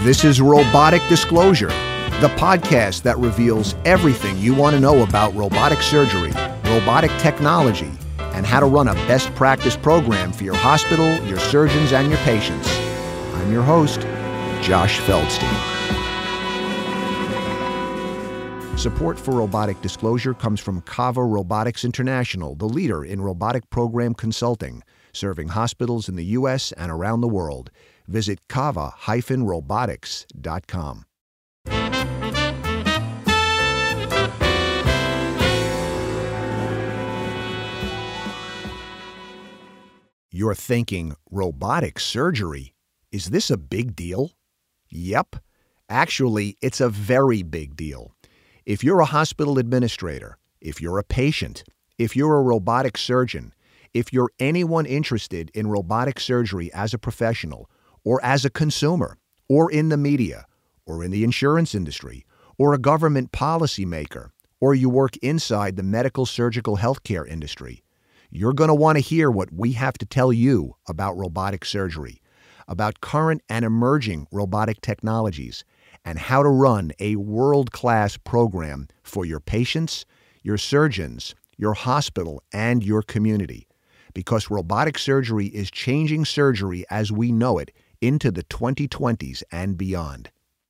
This is Robotic Disclosure, the podcast that reveals everything you want to know about robotic surgery, robotic technology, and how to run a best practice program for your hospital, your surgeons, and your patients. I'm your host, Josh Feldstein. Support for Robotic Disclosure comes from Kava Robotics International, the leader in robotic program consulting, serving hospitals in the U.S. and around the world. Visit kava-robotics.com. You're thinking, robotic surgery? Is this a big deal? Yep. Actually, it's a very big deal. If you're a hospital administrator, if you're a patient, if you're a robotic surgeon, if you're anyone interested in robotic surgery as a professional, or as a consumer, or in the media, or in the insurance industry, or a government policymaker, or you work inside the medical surgical healthcare industry, you're going to want to hear what we have to tell you about robotic surgery, about current and emerging robotic technologies, and how to run a world-class program for your patients, your surgeons, your hospital, and your community. Because robotic surgery is changing surgery as we know it into the 2020s and beyond.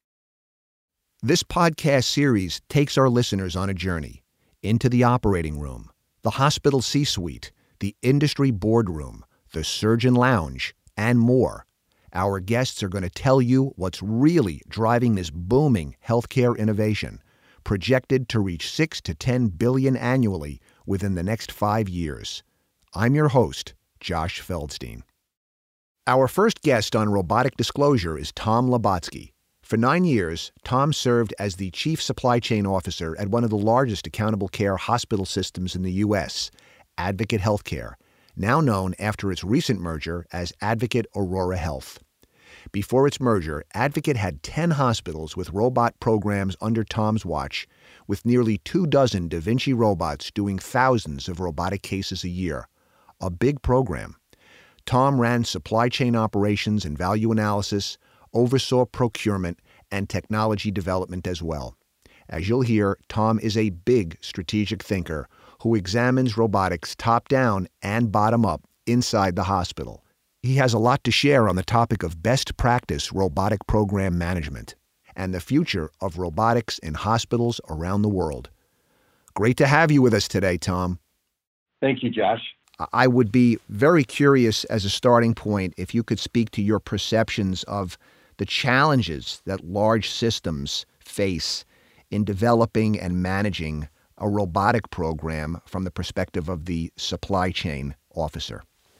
This podcast series takes our listeners on a journey into the operating room, the hospital C-suite, the industry boardroom, the surgeon lounge, and more. Our guests are going to tell you what's really driving this booming healthcare innovation, projected to reach $6 to $10 billion annually within the next 5 years. I'm your host, Josh Feldstein. Our first guest on Robotic Disclosure is Tom Labotsky. For 9 years, Tom served as the Chief Supply Chain Officer at one of the largest accountable care hospital systems in the U.S., Advocate Healthcare, now known after its recent merger as Advocate Aurora Health. Before its merger, Advocate had 10 hospitals with robot programs under Tom's watch, with nearly 24 Da Vinci robots doing thousands of robotic cases a year. A big program. Tom ran supply chain operations and value analysis, oversaw procurement, and technology development as well. As you'll hear, Tom is a big strategic thinker who examines robotics top-down and bottom-up inside the hospital. He has a lot to share on the topic of best practice robotic program management and the future of robotics in hospitals around the world. Great to have you with us today, Tom. Thank you, Josh. I would be very curious as a starting point if you could speak to your perceptions of the challenges that large systems face in developing and managing a robotic program from the perspective of the supply chain officer.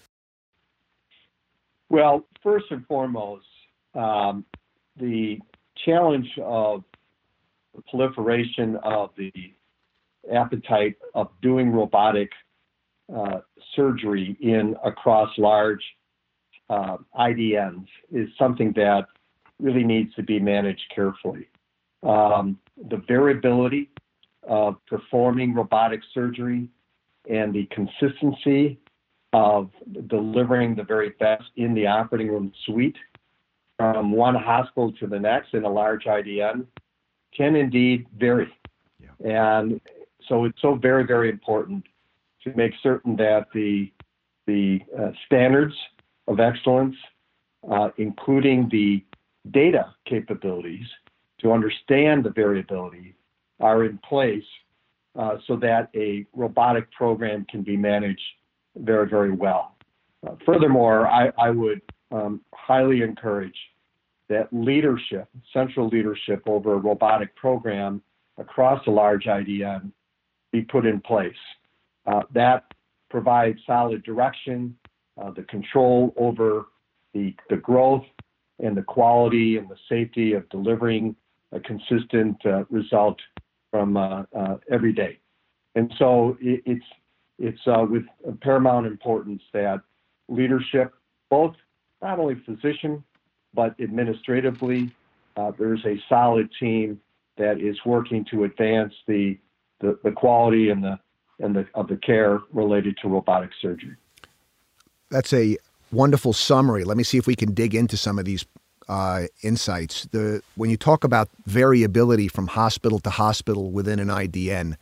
Well, first and foremost, the challenge of the proliferation of the appetite of doing robotic surgery across large IDNs is something that really needs to be managed carefully. The variability of performing robotic surgery and the consistency of delivering the very best in the operating room suite from one hospital to the next in a large IDN can indeed vary. Yeah. And so it's so very, very important to make certain that the standards of excellence, including the data capabilities to understand the variability, are in place so that a robotic program can be managed very, very well. Furthermore, I would highly encourage that leadership, central leadership over a robotic program across a large IDN be put in place. That provides solid direction, the control over the growth and the quality and the safety of delivering a consistent result from every day. And so it's with paramount importance that leadership, both not only physician, but administratively, there's a solid team that is working to advance the quality and the care related to robotic surgery. That's a wonderful summary. Let me see if we can dig into some of these insights. When you talk about variability from hospital to hospital within an IDN,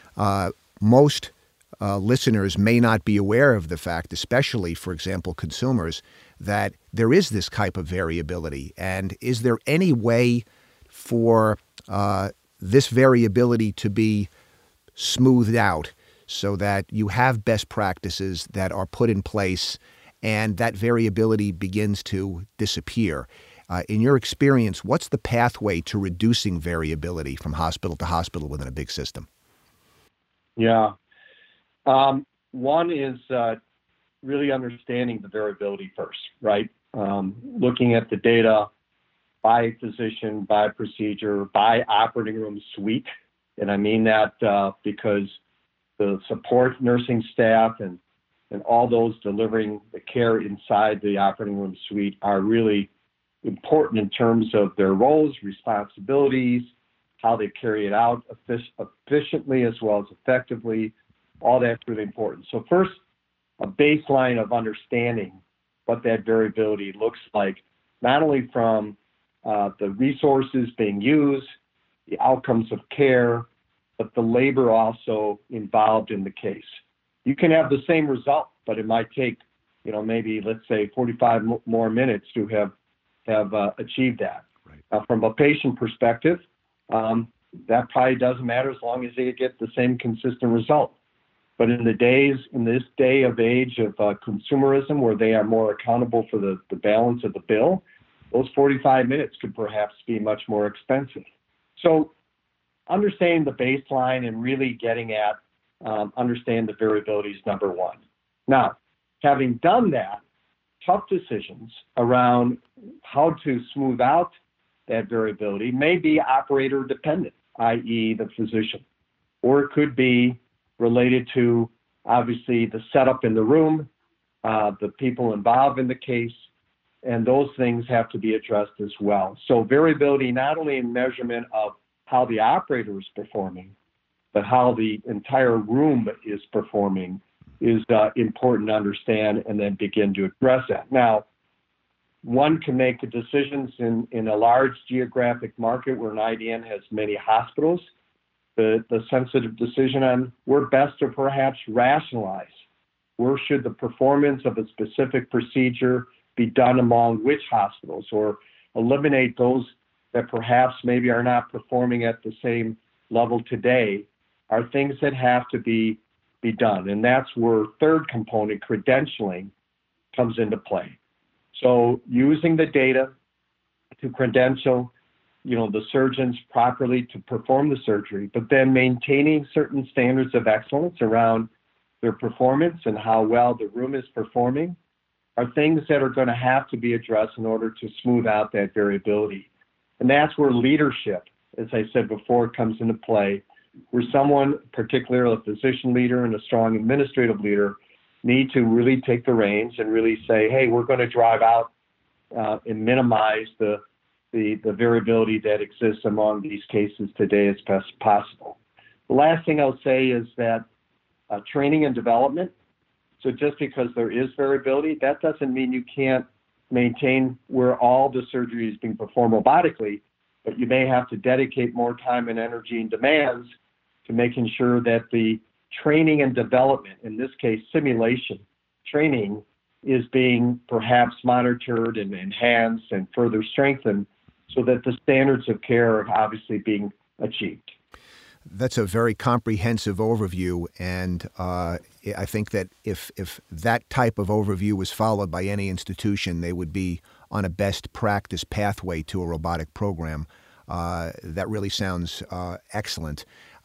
most listeners may not be aware of the fact, especially, for example, consumers, that there is this type of variability. And is there any way for this variability to be smoothed out so that you have best practices that are put in place and that variability begins to disappear? In your experience, what's the pathway to reducing variability from hospital to hospital within a big system? Yeah. One is really understanding the variability first, right? Looking at the data by physician, by procedure, by operating room suite. And I mean that because the support nursing staff and all those delivering the care inside the operating room suite are really important in terms of their roles, responsibilities, how they carry it out efficiently as well as effectively. All that's really important. So first, a baseline of understanding what that variability looks like, not only from the resources being used, the outcomes of care, but the labor also involved in the case. You can have the same result, but it might take, maybe let's say 45 more minutes to have achieved that. Right. Now, from a patient perspective, that probably doesn't matter as long as they get the same consistent result. But in this day of age of consumerism, where they are more accountable for the balance of the bill, those 45 minutes could perhaps be much more expensive. So understanding the baseline and really getting at understand the variability is number one. Now, having done that, tough decisions around how to smooth out that variability may be operator dependent, i.e. the physician, or it could be related to obviously the setup in the room, the people involved in the case, and those things have to be addressed as well. So variability not only in measurement of how the operator is performing, but how the entire room is performing is important to understand and then begin to address that. Now, one can make decisions in a large geographic market where an IDN has many hospitals, the sensitive decision on where best to perhaps rationalize. Where should the performance of a specific procedure be done among which hospitals, or eliminate those that perhaps maybe are not performing at the same level today, are things that have to be done. And that's where third component, credentialing, comes into play. So using the data to credential, the surgeons properly to perform the surgery, but then maintaining certain standards of excellence around their performance and how well the room is performing are things that are going to have to be addressed in order to smooth out that variability. And that's where leadership, as I said before, comes into play, where someone, particularly a physician leader and a strong administrative leader, need to really take the reins and really say, hey, we're going to drive out and minimize the variability that exists among these cases today as best possible. The last thing I'll say is that training and development. So just because there is variability, that doesn't mean you can't maintain where all the surgery is being performed robotically, but you may have to dedicate more time and energy and demands to making sure that the training and development, in this case simulation training, is being perhaps monitored and enhanced and further strengthened so that the standards of care are obviously being achieved. That's a very comprehensive overview, and I think that if that type of overview was followed by any institution, they would be on a best practice pathway to a robotic program. That really sounds excellent.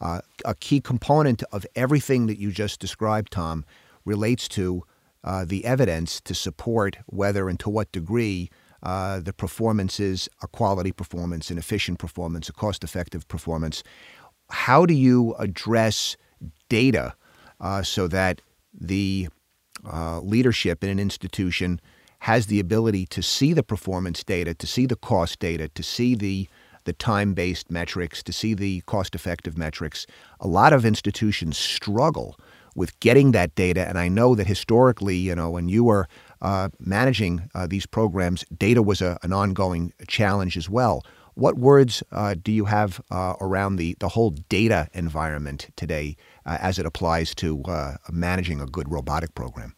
A key component of everything that you just described, Tom, relates to the evidence to support whether and to what degree the performance is a quality performance, an efficient performance, a cost-effective performance. How do you address data so that the leadership in an institution has the ability to see the performance data, to see the cost data, to see the time-based metrics, to see the cost-effective metrics? A lot of institutions struggle with getting that data, and I know that historically, when you were managing these programs, data was an ongoing challenge as well. What words do you have around the whole data environment today as it applies to managing a good robotic program?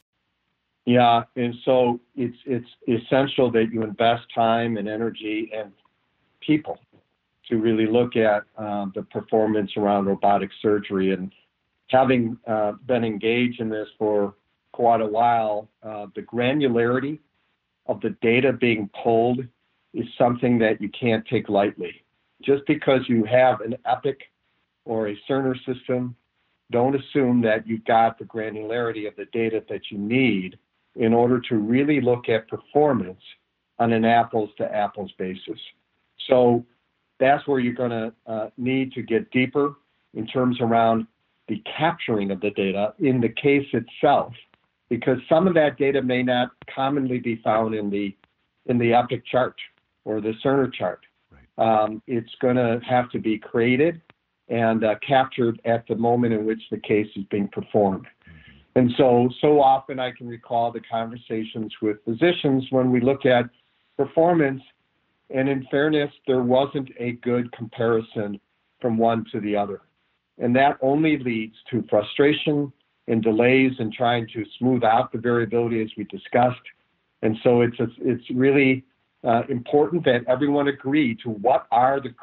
Yeah, and so it's essential that you invest time and energy and people to really look at the performance around robotic surgery. And having been engaged in this for quite a while, the granularity of the data being pulled is something that you can't take lightly. Just because you have an Epic or a Cerner system, don't assume that you've got the granularity of the data that you need in order to really look at performance on an apples to apples basis. So that's where you're going to need to get deeper in terms around the capturing of the data in the case itself, because some of that data may not commonly be found in the Epic chart or the Cerner chart. Right. It's going to have to be created and captured at the moment in which the case is being performed. And so often I can recall the conversations with physicians when we look at performance, and in fairness, there wasn't a good comparison from one to the other. And that only leads to frustration and delays in trying to smooth out the variability as we discussed. And so it's really important that everyone agree to what are the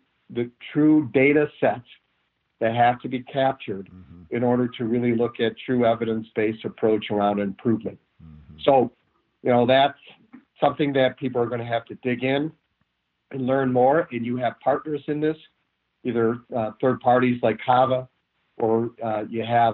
true data sets that have to be captured in order to really look at true evidence-based approach around improvement. So, that's something that people are going to have to dig in and learn more. And you have partners in this, either third parties like Kava, or you have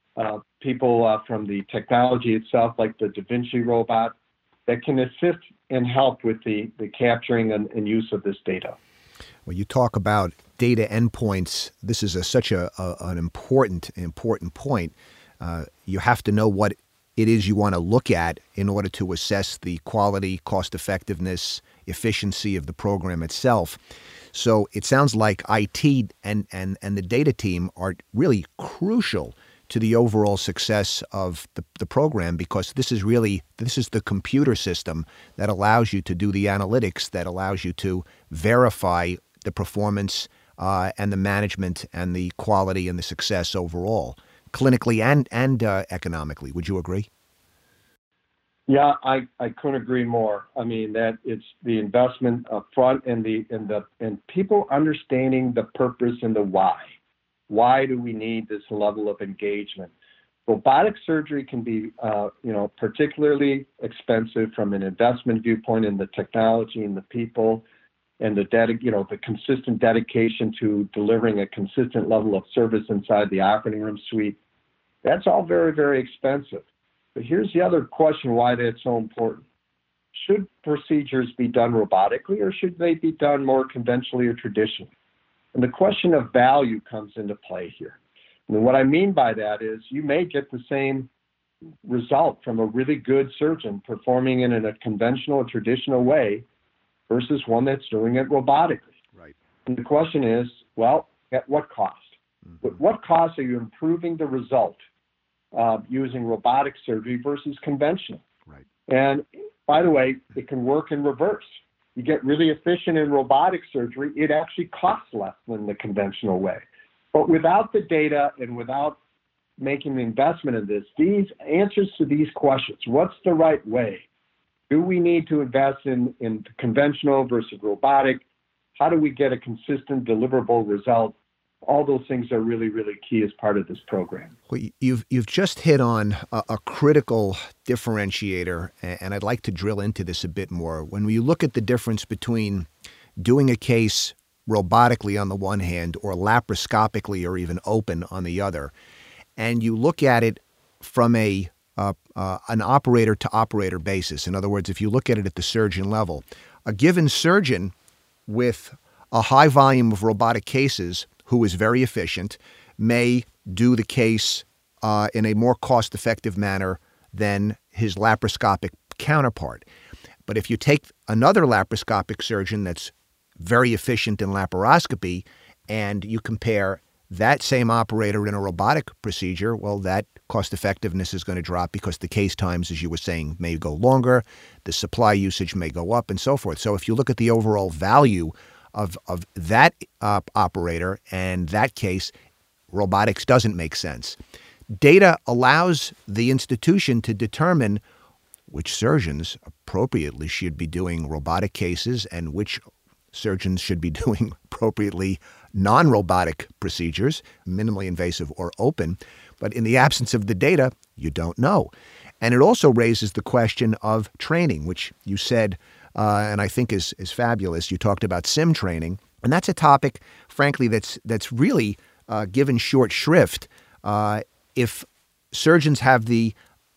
people from the technology itself, like the Da Vinci robot, that can assist and help with the capturing and use of this data. When you talk about data endpoints, this is such an important point. You have to know what it is you want to look at in order to assess the quality, cost effectiveness, efficiency of the program itself. So it sounds like IT and the data team are really crucial to the overall success of the program, because this is the computer system that allows you to do the analytics, that allows you to verify the performance and the management and the quality and the success overall, clinically and economically. Would you agree? Yeah, I couldn't agree more. I mean, that it's the investment up front and people understanding the purpose and the why. Why do we need this level of engagement? Robotic surgery can be, particularly expensive from an investment viewpoint in the technology and the people, and the consistent dedication to delivering a consistent level of service inside the operating room suite. That's all very, very expensive. But here's the other question why that's so important. Should procedures be done robotically, or should they be done more conventionally or traditionally? And the question of value comes into play here. And what I mean by that is you may get the same result from a really good surgeon performing it in a conventional or traditional way versus one that's doing it robotically. Right. And the question is, well, at what cost? At what cost are you improving the result using robotic surgery versus conventional? Right. And by the way, it can work in reverse. You get really efficient in robotic surgery, it actually costs less than the conventional way. But without the data and without making the investment in this, these answers to these questions, what's the right way? Do we need to invest in conventional versus robotic? How do we get a consistent deliverable result? All those things are really, really key as part of this program. Well, you've just hit on a critical differentiator, and I'd like to drill into this a bit more. When you look at the difference between doing a case robotically on the one hand, or laparoscopically or even open on the other, and you look at it from an operator to operator basis. In other words, if you look at it at the surgeon level, a given surgeon with a high volume of robotic cases who is very efficient may do the case in a more cost-effective manner than his laparoscopic counterpart. But if you take another laparoscopic surgeon that's very efficient in laparoscopy and you compare that same operator in a robotic procedure, well, that cost effectiveness is going to drop because the case times, as you were saying, may go longer, the supply usage may go up, and so forth. So if you look at the overall value of that operator and that case, robotics doesn't make sense. Data allows the institution to determine which surgeons appropriately should be doing robotic cases and which surgeons should be doing appropriately non-robotic procedures, minimally invasive or open. But in the absence of the data, you don't know. And it also raises the question of training, which you said, and I think is fabulous. You talked about sim training, and that's a topic, frankly, that's really given short shrift. If surgeons have the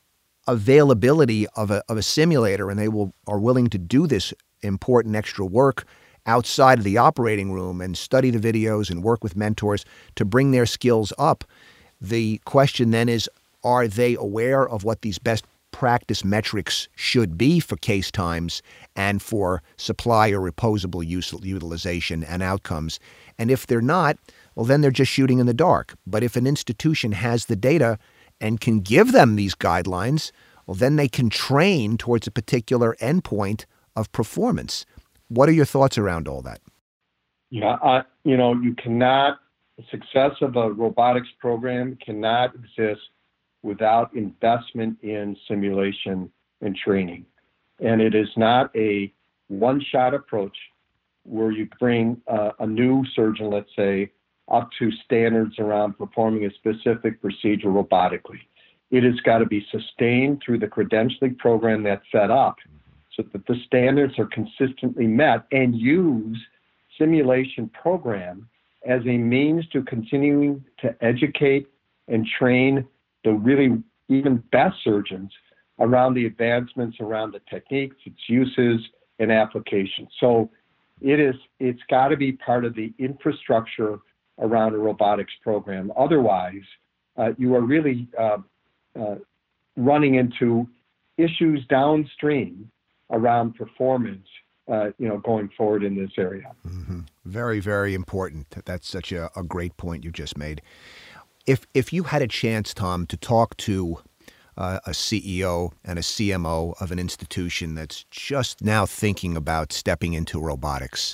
availability of a simulator and they are willing to do this important extra work outside of the operating room and study the videos and work with mentors to bring their skills up, the question then is, are they aware of what these best practice metrics should be for case times and for supply or reposable utilization and outcomes? And if they're not, well, then they're just shooting in the dark. But if an institution has the data and can give them these guidelines, well, then they can train towards a particular endpoint of performance. What are your thoughts around all that? Yeah, you cannot, the success of a robotics program cannot exist without investment in simulation and training. And it is not a one-shot approach where you bring a new surgeon, let's say, up to standards around performing a specific procedure robotically. It has got to be sustained through the credentialing program that's set up so that the standards are consistently met, and use simulation program as a means to continuing to educate and train the really even best surgeons around the advancements around the techniques, its uses, and applications. So it's got to be part of the infrastructure around a robotics program. Otherwise, you are really running into issues downstream around performance, going forward in this area. Mm-hmm. Very, very important. That's such a great point you just made. If you had a chance, Tom, to talk to a CEO and a CMO of an institution that's just now thinking about stepping into robotics,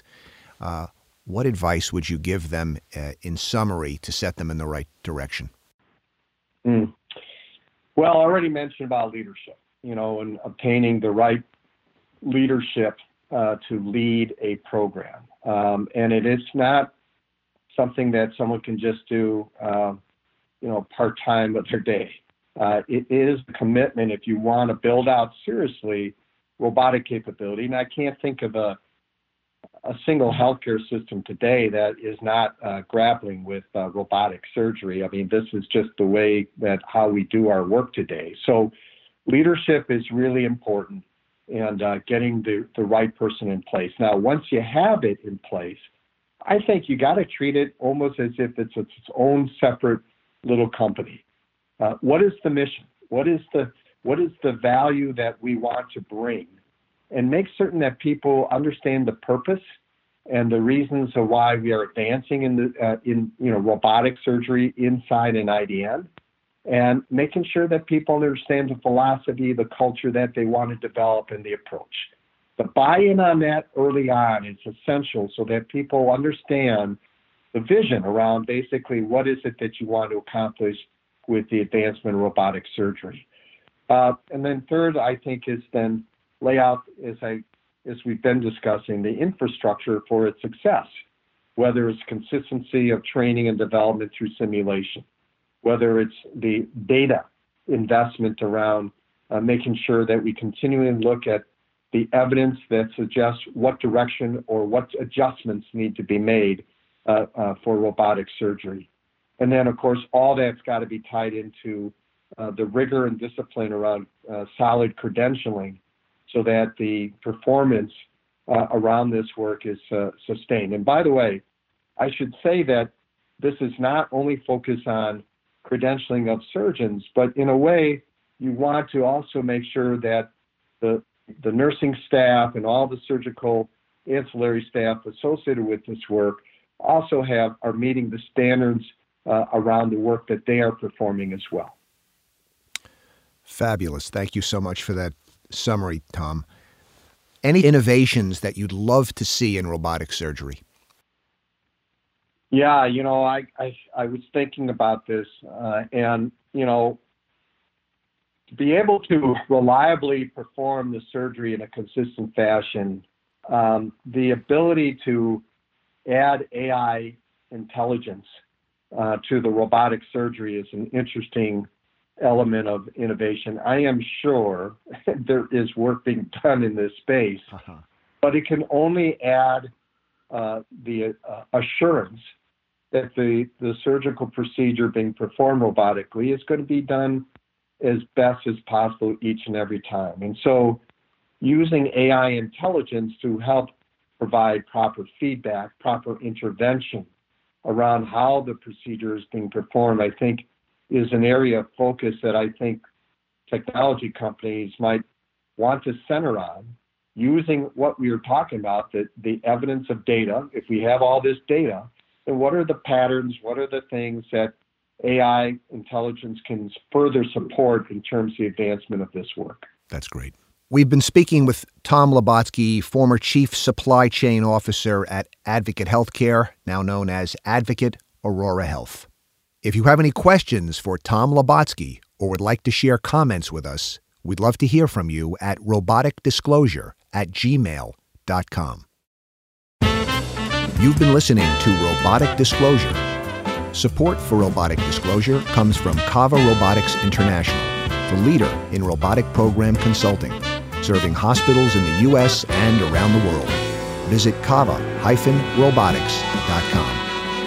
what advice would you give them in summary to set them in the right direction? Well, I already mentioned about leadership, and obtaining the right leadership to lead a program. And it is not something that someone can just do, part-time of their day. It is a commitment if you want to build out seriously robotic capability. And I can't think of a single healthcare system today that is not grappling with robotic surgery. I mean, this is just the way that how we do our work today. So leadership is really important, and getting the right person in place. Now, once you have it in place, I think you got to treat it almost as if it's its own separate little company. What is the mission? What is the value that we want to bring? And make certain that people understand the purpose and the reasons of why we are advancing in robotic surgery inside an IDN, and making sure that people understand the philosophy, the culture that they want to develop, and the approach. The buy-in on that early on is essential so that people understand the vision around basically what is it that you want to accomplish with the advancement of robotic surgery. And then third, I think, is then lay out, as we've been discussing, the infrastructure for its success, whether it's consistency of training and development through simulation, whether it's the data investment around making sure that we continually look at the evidence that suggests what direction or what adjustments need to be made for robotic surgery. And then, of course, all that's got to be tied into the rigor and discipline around solid credentialing so that the performance around this work is sustained. And by the way, I should say that this is not only focused on credentialing of surgeons, but in a way, you want to also make sure that the nursing staff and all the surgical ancillary staff associated with this work also are meeting the standards around the work that they are performing as well. Fabulous. Thank you so much for that summary, Tom. Any innovations that you'd love to see in robotic surgery? Yeah, I was thinking about this, and to be able to reliably perform the surgery in a consistent fashion, the ability to add AI intelligence to the robotic surgery is an interesting element of innovation. I am sure there is work being done in this space, but it can only add the assurance that the surgical procedure being performed robotically is going to be done as best as possible each and every time. And so using AI intelligence to help provide proper feedback, proper intervention around how the procedure is being performed, I think is an area of focus that I think technology companies might want to center on, using what we were talking about, the evidence of data. If we have all this data, then what are the patterns, what are the things that AI intelligence can further support in terms of the advancement of this work? That's great. We've been speaking with Tom Lubotsky, former Chief Supply Chain Officer at Advocate Healthcare, now known as Advocate Aurora Health. If you have any questions for Tom Lubotsky or would like to share comments with us, we'd love to hear from you at roboticdisclosure@gmail.com. You've been listening to Robotic Disclosure. Support for Robotic Disclosure comes from Kava Robotics International, the leader in robotic program consulting, serving hospitals in the U.S. and around the world. Visit kava-robotics.com.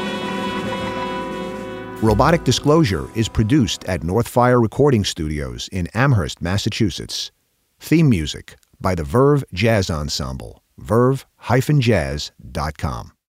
Robotic Disclosure is produced at Northfire Recording Studios in Amherst, Massachusetts. Theme music by the Verve Jazz Ensemble, verve-jazz.com.